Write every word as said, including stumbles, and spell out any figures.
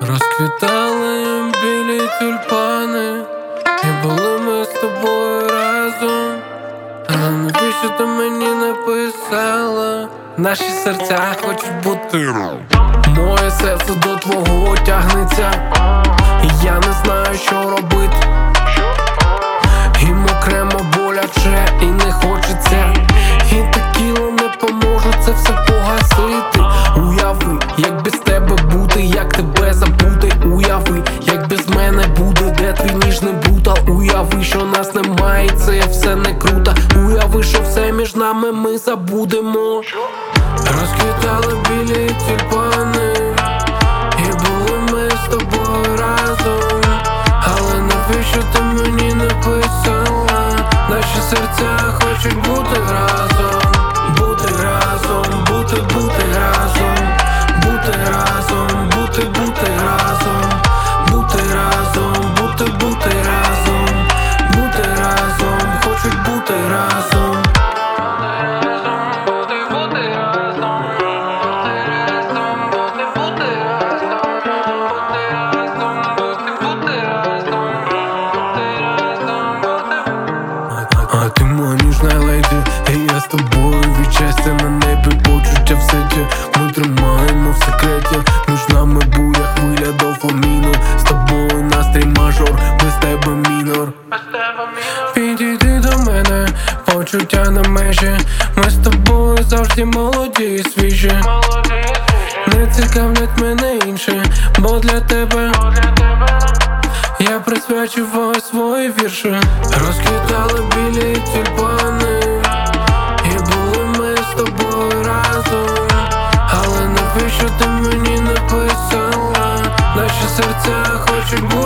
Розквітали білі тюльпани, і були ми з тобою разом. А навіщо ти мені написала? Наші серця хочуть бути. Моє серце до твого тягнеться, і я не знаю, що робити. Їм окремо боляче і не хочеться, і текіла не поможе це все погасити. Уяви, як без тебе бути, як тебе забути. Уяви, як без мене буде, де твій ніжний брутал. Уяви, що нас немає, і це все не круто. Уяви, що все між нами ми забудемо. Розквітали білі тюльпани, і були ми з тобою разом. Але навіщо ти мені написала? Наші серця хочуть бути разом. Бути разом, бути, бути разом. Бути разом, бути, бути разом. Бути разом, бути, бути разом. Бути разом, хочуть бути разом. А ти моя ніжна леді, і я з тобою від щастя на небі, почуття в сеті. Ми тримаємо в секреті, між нами буря хвиля дофаміну. З тобою настрій мажор, без тебе мінор. Підійди до мене, почуття на межі. Ми з тобою завжди молоді і свіжі. Не цікавлять мене інші, бо для тебе я присвячував свої вірші. Розквітали білі тюльпани, і були ми з тобою разом. Але навіщо ти мені написала? Наші серця хочуть бути